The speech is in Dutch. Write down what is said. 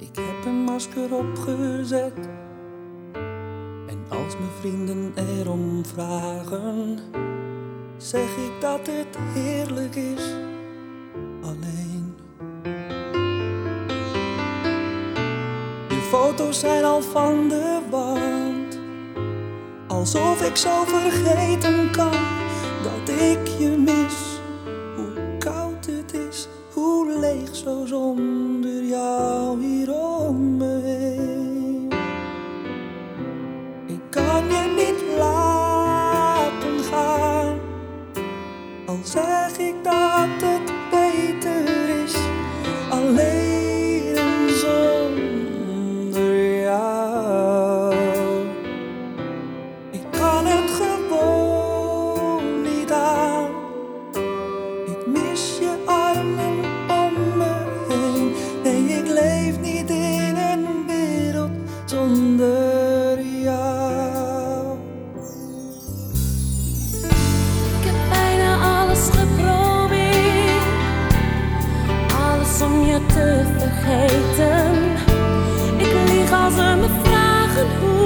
Ik heb een masker opgezet en als mijn vrienden erom vragen, zeg ik dat het heerlijk is alleen. De foto's zijn al van de wand, alsof ik zo vergeten kan dat ik je mis. Hoe koud het is, hoe leeg zo zonder jou hier om me heen. Ik kan je niet laten gaan, al zeg ik dat het beter is alleen zonder jou. Ik kan het gewoon niet aan. Ik mis je armen om me heen. Nee, ik leef niet in een wereld zonder jou. Ik heb bijna alles geprobeerd, alles om je te vergeten. Ik lieg als ze me vragen hoe